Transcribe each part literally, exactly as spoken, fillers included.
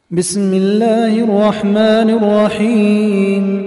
بسم الله الرحمن الرحيم.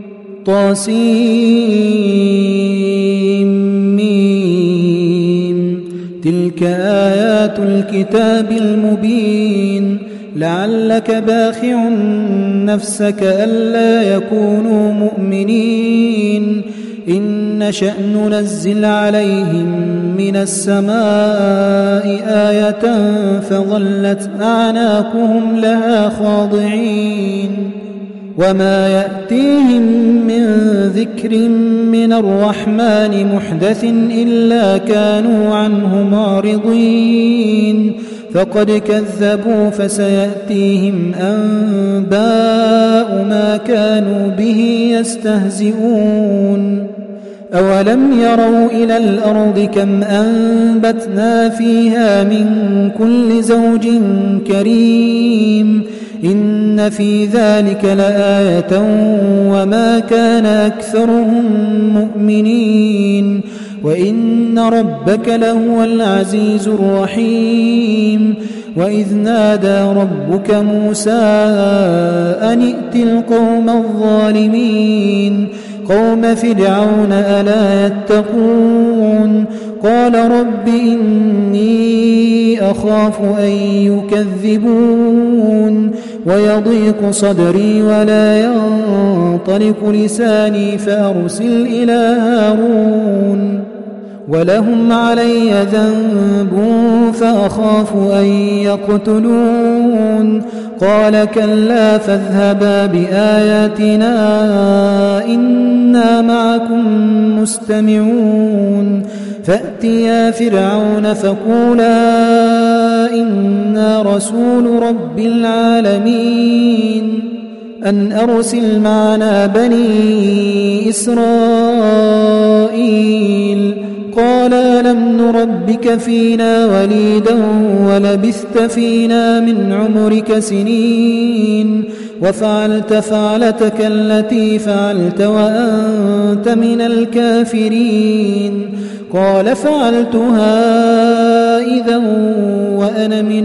طاسيم. تلك آيات الكتاب المبين. لعلك باخع نفسك ألا يكونوا مؤمنين إن نشأ ننزل عليهم من السماء آية فظلت أعناقهم لها خاضعين وما يأتيهم من ذكر من الرحمن محدث إلا كانوا عنه معرضين فقد كذبوا فسيأتيهم أنباء ما كانوا به يستهزئون. أولم يروا إلى الأرض كم أنبتنا فيها من كل زوج كريم إن في ذلك لآية وما كان أكثرهم مؤمنين وإن ربك لهو العزيز الرحيم. وإذ نادى ربك موسى أن ائت القوم الظالمين قوم فرعون ألا يتقون قال رب إني أخاف أن يكذبون ويضيق صدري ولا ينطلق لساني فأرسل إلى هارون ولهم علي ذنب فأخاف أن يقتلون قال كلا فاذهبا بآياتنا إنا معكم مستمعون فأتيا فرعون فقولا إنا رسول رب العالمين أن أرسل معنا بني إسرائيل قال ألم نربك فينا وليدا ولبثت فينا من عمرك سنين وفعلت فعلتك التي فعلت وأنت من الكافرين قال فعلتها إذا وأنا من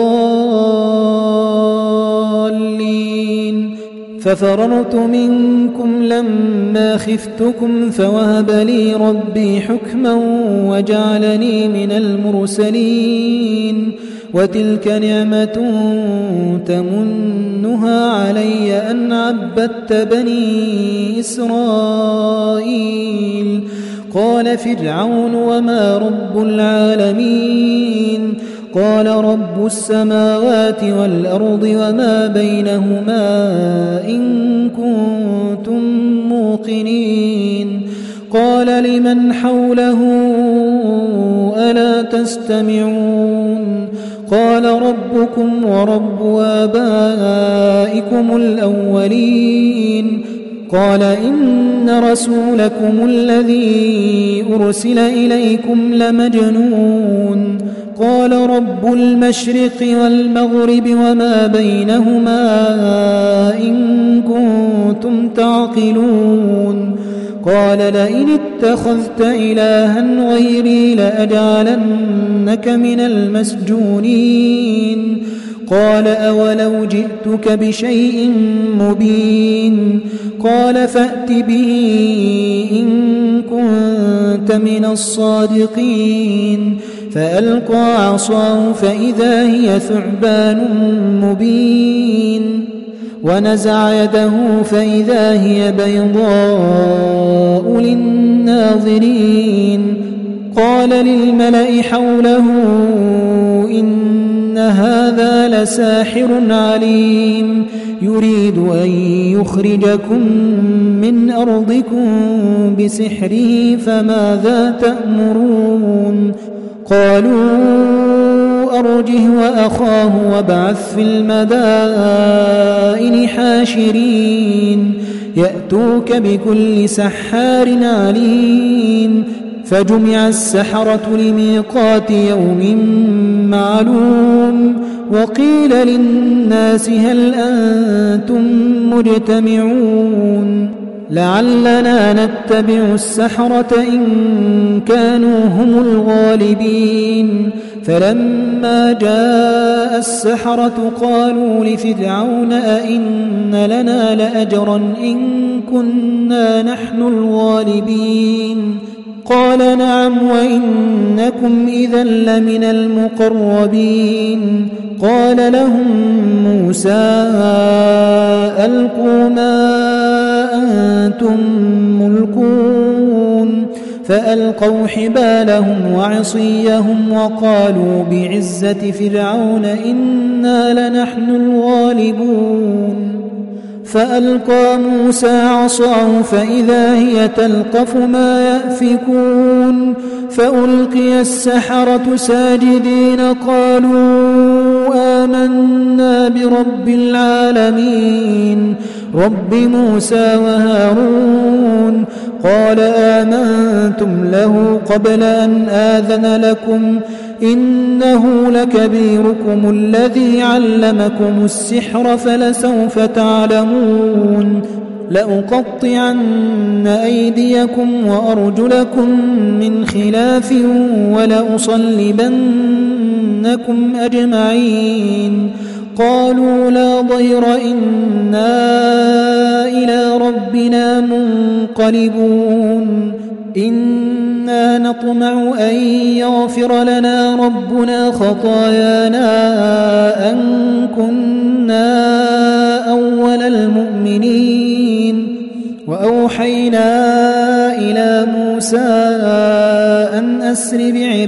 الضالين ففررت منكم لما خفتكم فوهب لي ربي حكما وجعلني من المرسلين وتلك نعمة تمنها علي أن عبدت بني إسرائيل قال فرعون وما رب العالمين قال رب السماوات والأرض وما بينهما إن كنتم موقنين قال لمن حوله ألا تستمعون قال ربكم ورب آبائكم الأولين قال إن رسولكم الذي أرسل إليكم لمجنون قال رب المشرق والمغرب وما بينهما إن كنتم تعقلون قال لئن اتخذت إلها غيري لأجعلنك من المسجونين قال أولو جئتك بشيء مبين قال فأت به إن كنت من الصادقين فألقى عصاه فإذا هي ثعبان مبين ونزع يده فإذا هي بيضاء للناظرين قال للملأ حوله إن هذا لساحر عليم يريد أن يخرجكم من أرضكم بسحره فماذا تأمرون قالوا أرجه وأخاه وابعث في المدائن حاشرين يأتوك بكل سحار عليم فجمع السحرة لميقات يوم معلوم وقيل للناس هل أنتم مجتمعون لعلنا نتبع السحرة إن كانوا هم الغالبين. فلما جاء السحرة قالوا لفرعون أئن لنا لأجرا إن كنا نحن الغالبين. قال نعم وإنكم إذا لمن المقربين. قال لهم موسى ألقوا ما أنتم ملقون. فألقوا حبالهم وعصيهم وقالوا بعزة فرعون إنا لنحن الغالبون. فألقى موسى عصاه فإذا هي تلقف ما يأفكون. فألقي السحرة ساجدين قالوا آمنا برب العالمين رب موسى وهارون. قال آمنتم له قبل أن آذن لكم إنه لكبيركم الذي علمكم السحر فلسوف تعلمون. لأقطعن أيديكم وأرجلكم من خلاف ولأصلبنكم أجمعين. قالوا لا ضير إنا إلى ربنا منقلبون. إنا نطمع أن يغفر لنا ربنا خطايانا أن كنا أول المؤمنين. وأوحينا إلى موسى أن أسر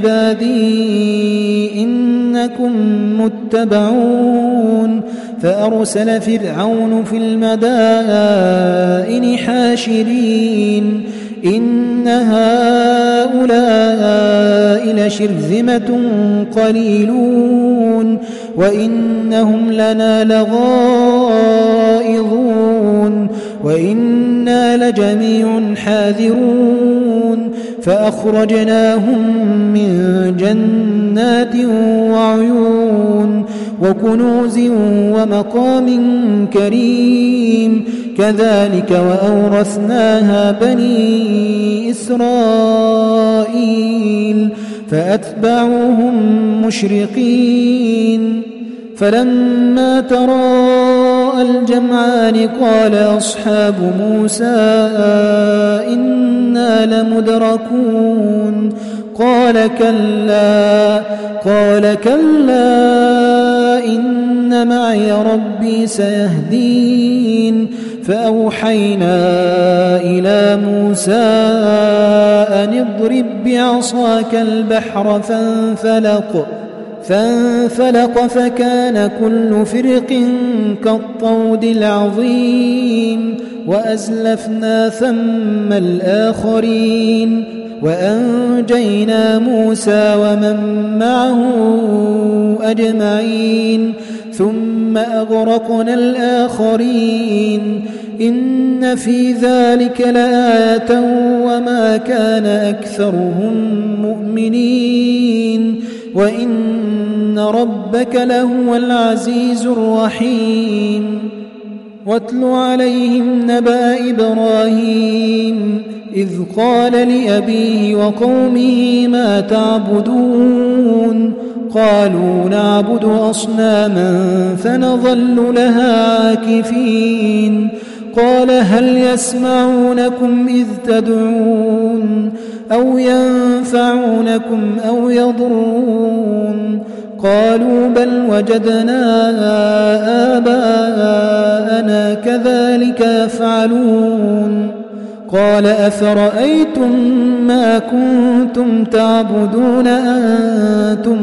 بعبادي إنكم متبعون. فأرسل فرعون في المدائن حاشرين إن هؤلاء لشرذمة قليلون وإنهم لنا لغائظون وإنا لجميع حاذرون. فأخرجناهم من جنات وعيون وكنوز ومقام كريم. كذلك وأورثناها بني إسرائيل فأتبعوهم مشرقين. فلما تراءى الجمعان قال أصحاب موسى إنا لمدركون. قال كلا قال كلا إن معي ربي سيهدين. فأوحينا إلى موسى أن اضرب بعصاك البحر فانفلق فانفلق فكان كل فرق كالطود العظيم. وأزلفنا ثم الآخرين وأنجينا موسى ومن معه أجمعين ثم أغرقنا الآخرين. إن في ذلك لآية وما كان أكثرهم مؤمنين وإن ربك لهو العزيز الرحيم. واتل عليهم نبأ إبراهيم إذ قال لأبيه وقومه ما تعبدون. قالوا نعبد أصناما فنظل لها عاكفين. قال هل يسمعونكم إذ تدعون أو ينفعونكم أو يضرون. قالوا بل وجدنا آباءنا كذلك يفعلون. قال أفرأيتم ما كنتم تعبدون أنتم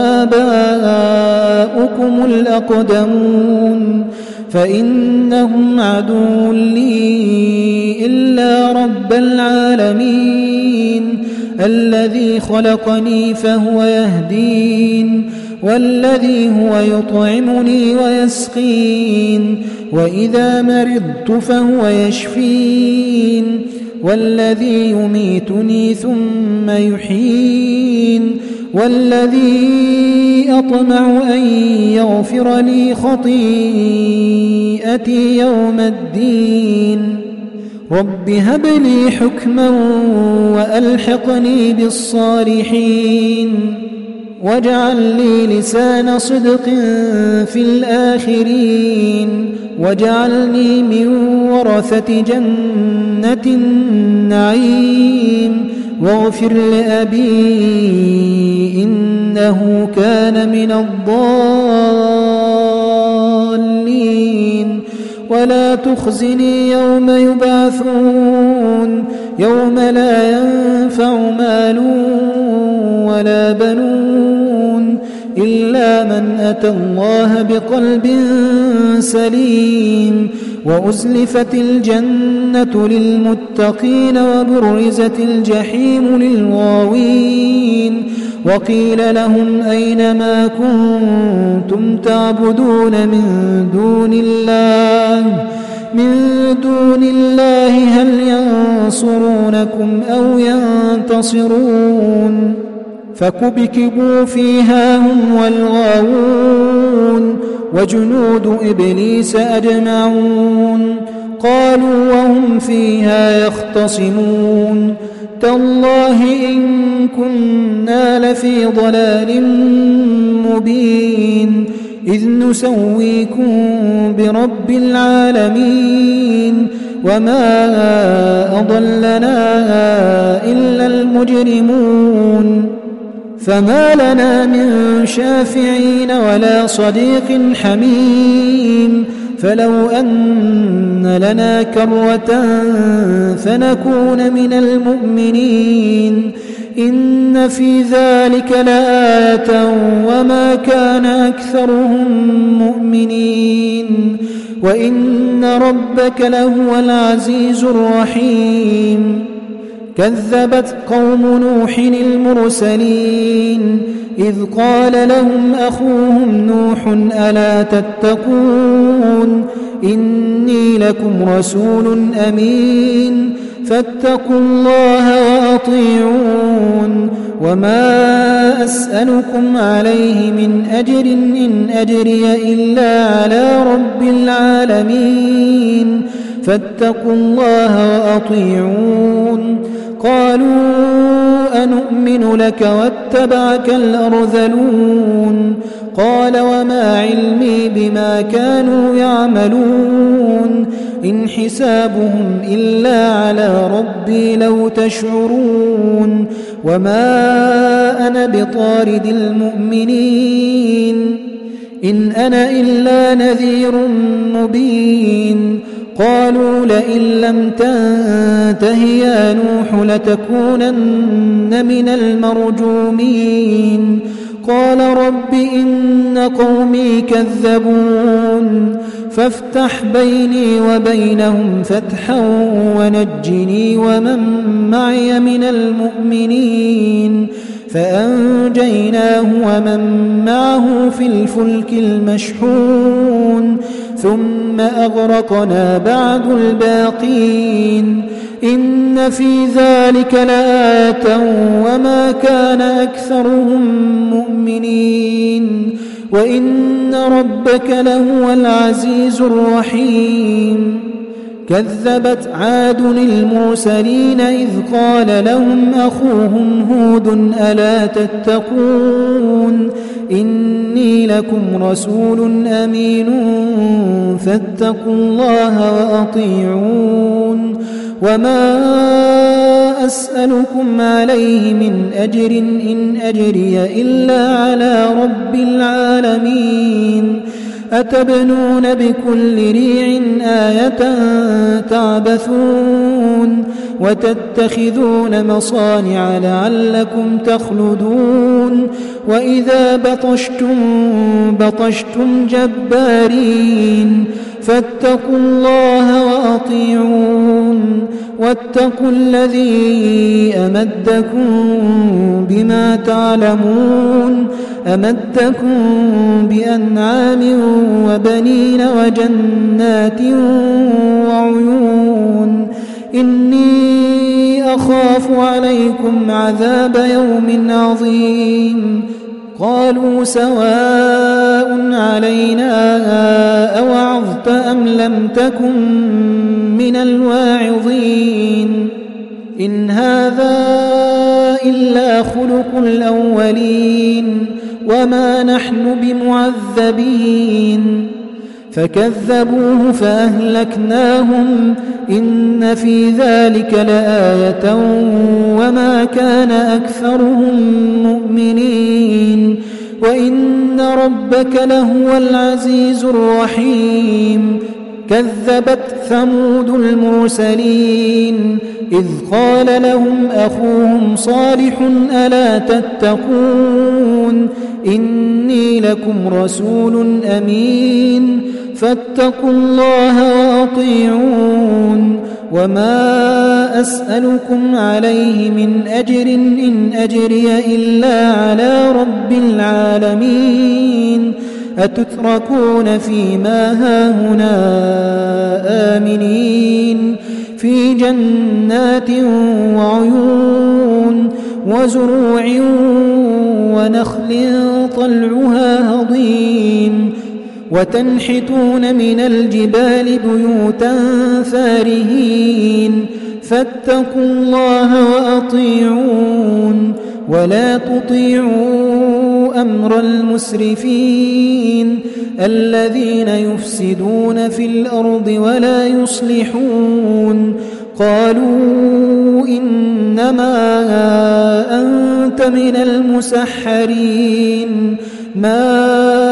وآباؤكم الأقدمون فإنهم عدو لي إلا رب العالمين الذي خلقني فهو يهدين والذي هو يطعمني ويسقين وإذا مرضت فهو يشفين والذي يميتني ثم يحيين والذي أطمع أن يغفر لي خطيئتي يوم الدين رب هب لي حكما وألحقني بالصالحين واجعل لي لسان صدق في الآخرين واجعلني من ورثة جنة النعيم واغفر لأبي إنه كان من الضالين ولا تخزني يوم يبعثون يوم لا ينفع مال ولا بنون إلا من أتى الله بقلب سليم وأزلفت الجنة للمتقين وبرزت الجحيم للغاوين وقيل لهم أين ما كنتم تعبدون من دون الله من دون الله هل ينصرونكم أو ينتصرون فكبكبوا فيها هم والغاوون وجنود إبليس أجمعون قالوا وهم فيها يختصمون تالله إن كنا لفي ضلال مبين إذ نسويكم برب العالمين وما أضلنا إلا المجرمون فما لنا من شافعين ولا صديق حميم فلو أن لنا كرة فنكون من المؤمنين إن في ذلك لآية وما كان أكثرهم مؤمنين وإن ربك لهو العزيز الرحيم كذبت قوم نوح المرسلين إذ قال لهم أخوهم نوح ألا تتقون إني لكم رسول أمين فاتقوا الله وأطيعون وما أسألكم عليه من أجر إن أجري إلا على رب العالمين فاتقوا الله وأطيعون قالوا أنؤمن لك واتبعك الأرذلون قال وما علمي بما كانوا يعملون إن حسابهم إلا على ربي لو تشعرون وما أنا بطارد المؤمنين إن أنا إلا نذير مبين قالوا لئن لم تنته يا نوح لتكونن من المرجومين قال رب إن قومي كذبون فافتح بيني وبينهم فتحا ونجني ومن معي من المؤمنين فأنجيناه ومن معه في الفلك المشحون ثم أغرقنا بعد الباقين إن في ذلك لآية وما كان أكثرهم مؤمنين وإن ربك لهو العزيز الرحيم كذبت عاد المرسلين إذ قال لهم أخوهم هود ألا تتقون إني لكم رسول أمين فاتقوا الله وأطيعون وما أسألكم عليه من أجر إن أجري إلا على رب العالمين أتبنون بكل ريع آية تعبثون وتتخذون مصانع لعلكم تخلدون وإذا بطشتم بطشتم جبارين فاتقوا الله وأطيعون واتقوا الذي أمدكم بما تعلمون أمدكم بأنعام وبنين وجنات وعيون إني أخاف عليكم عذاب يوم عظيم قالوا سواء علينا أوعظت أم لم تكن من الواعظين إن هذا إلا خلق الأولين وما نحن بمعذبين فكذبوه فأهلكناهم إن في ذلك لآية وما كان أكثرهم مؤمنين وإن ربك لهو العزيز الرحيم كذبت ثمود المرسلين إذ قال لهم أخوهم صالح ألا تتقون إني لكم رسول أمين فاتقوا الله وأطيعون وما أسألكم عليه من أجر إن أجري إلا على رب العالمين أتتركون فيما هاهنا آمنين في جنات وعيون وزروع ونخل طلعها هضيم وتنحتون من الجبال بيوتا فارهين فاتقوا الله وأطيعون ولا تطيعوا أمر المسرفين الذين يفسدون في الأرض ولا يصلحون قالوا إنما أنت من المسحرين ما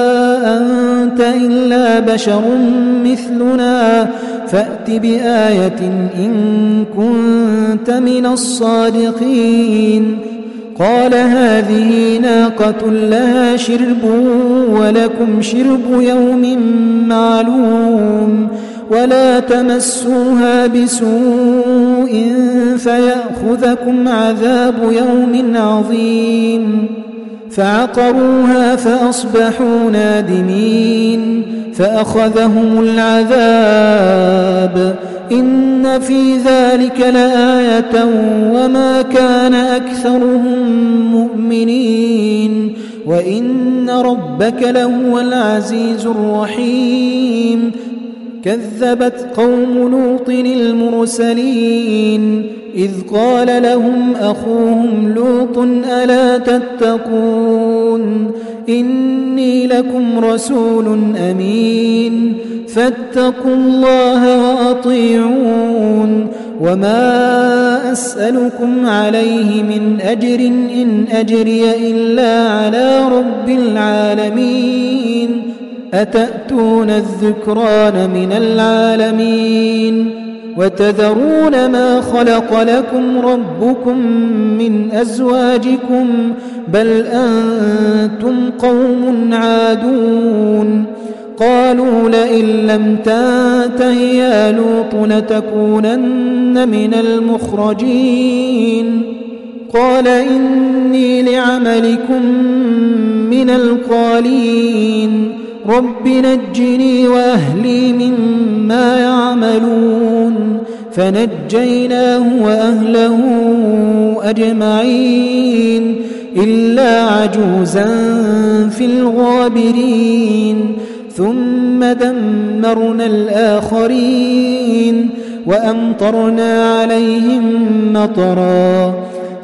أنت إلا بشر مثلنا فأت بآية إن كنت من الصادقين قال هذه ناقة لها شرب ولكم شرب يوم معلوم ولا تمسوها بسوء فيأخذكم عذاب يوم عظيم فعقروها فأصبحوا نادمين فأخذهم العذاب إن في ذلك لآية وما كان أكثرهم مؤمنين وإن ربك لهو العزيز الرحيم كذبت قوم لوط المرسلين إذ قال لهم أخوهم لوط ألا تتقون إني لكم رسول أمين فاتقوا الله وأطيعون وما أسألكم عليه من أجر إن أجري إلا على رب العالمين أتأتون الذكران من العالمين وتذرون ما خلق لكم ربكم من أزواجكم بل أنتم قوم عادون قالوا لئن لم تنته يا لوط لتكونن من المخرجين قال إني لعملكم من القالين رب نجني وأهلي مما يعملون فنجيناه وأهله أجمعين إلا عجوزا في الغابرين ثم دمرنا الآخرين وأمطرنا عليهم مطرا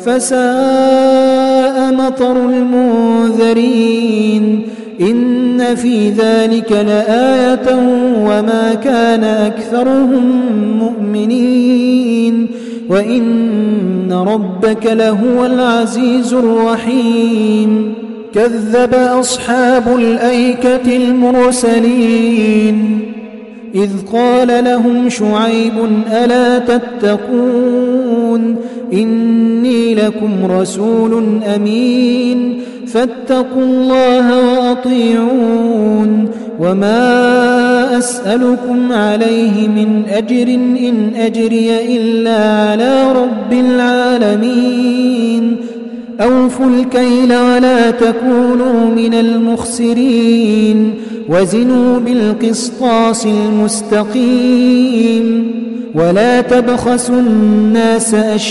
فساء مطر المنذرين إن في ذلك لآية وما كان أكثرهم مؤمنين وإن ربك لهو العزيز الرحيم كذب أصحاب الأيكة المرسلين إذ قال لهم شعيب ألا تتقون إني لكم رسول أمين فاتقوا الله وأطيعون وما أسألكم عليه من أجر إن أجري إلا على رب العالمين أوفوا الكيل ولا تكونوا من المخسرين وزنوا بالقسطاس المستقيم ولا تبخسوا الناس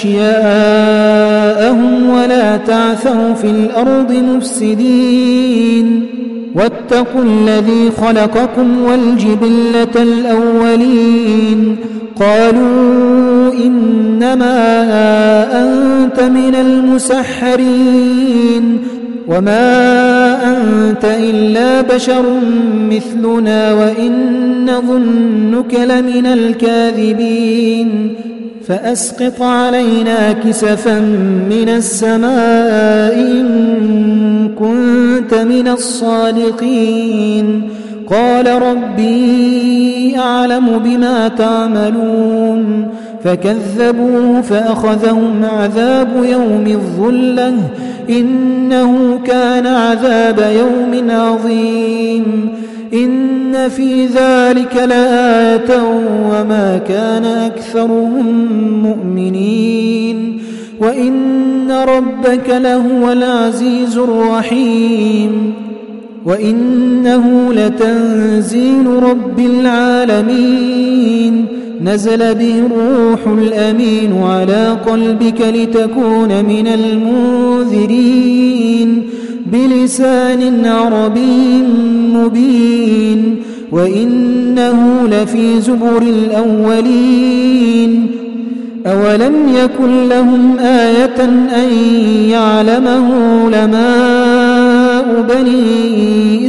أشياءهم ولا تعثوا في الأرض مفسدين واتقوا الذي خلقكم والجبلة الأولين قالوا إنما أنت من المسحرين وما أنت إلا بشر مثلنا وإن نظنك لمن الكاذبين فأسقط علينا كسفا من السماء إن كنت من الصادقين قال ربي أعلم بما تعملون فكذبوه فأخذهم عذاب يوم الظلة إنه كان عذاب يوم عظيم إن في ذلك لآية وما كان أكثرهم مؤمنين وإن ربك لهو العزيز الرحيم وإنه لتنزيل رب العالمين نزل به الروح الأمين على قلبك لتكون من المنذرين بلسان عربي مبين وإنه لفي زبر الأولين أولم يكن لهم آية أن يعلمه علماء بني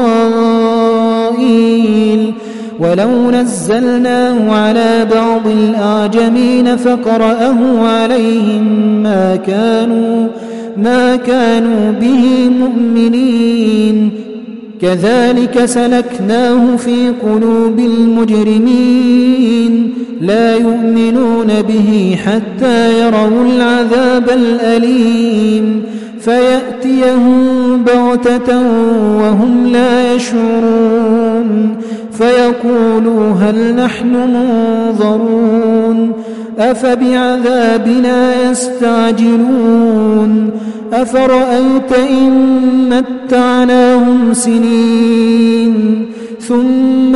إسرائيل ولو نزلناه على بعض الأعجمين فقرأه عليهم ما كانوا ما كانوا به مؤمنين كذلك سلكناه في قلوب المجرمين لا يؤمنون به حتى يروا العذاب الأليم فيأتيهم بغتة وهم لا يشعرون فيقولوا هل نحن منظرون أفبعذابنا يستعجلون أفرأيت إن متعناهم سنين ثم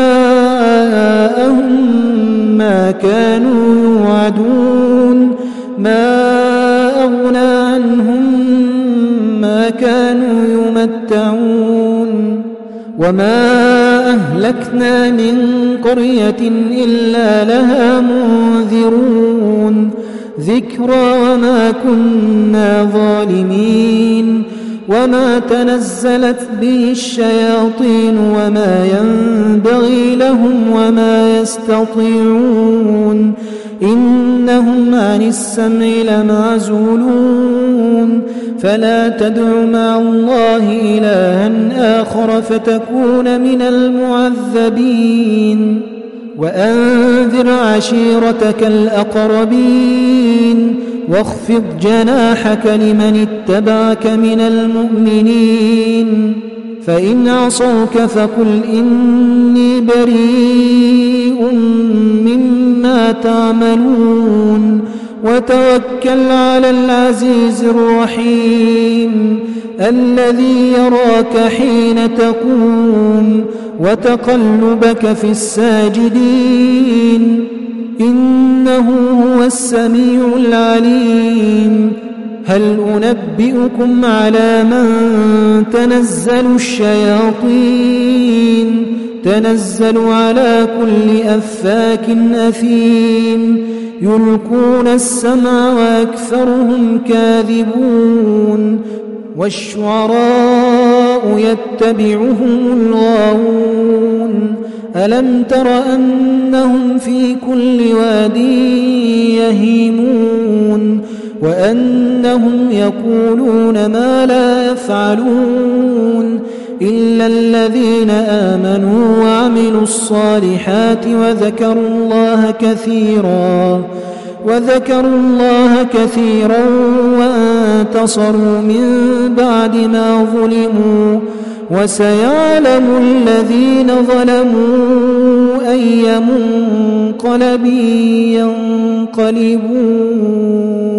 جاءهم ما كانوا يوعدون ما أغنى عنهم ما كانوا يمتعون وما أهلكنا من قرية إلا لها منذرون ذكرى وما كنا ظالمين وما تنزلت به الشياطين وما ينبغي لهم وما يستطيعون إنهم عن السمع لمعزولون فلا تدع مع الله إلها آخر فتكون من المعذبين وأنذر عشيرتك الأقربين واخفض جناحك لمن اتبعك من المؤمنين فإن عصوك فقل إني بريء مما تعملون وتوكل على العزيز الرحيم الذي يراك حين تقوم وتقلبك في الساجدين إنه هو السميع العليم هل أنبئكم على من تنزل الشياطين تنزل على كل أفاك أثيم يلقون السمع وأكثرهم كاذبون والشعراء يتبعهم الغاوون ألم تر أنهم في كل واد يهيمون وأنهم يقولون ما لا يفعلون إلا الذين آمنوا وعملوا الصالحات وذكروا الله كثيرا وذكروا الله كثيرا وانتصروا من بعد ما ظلموا وسيعلم الذين ظلموا أي منقلب ينقلبون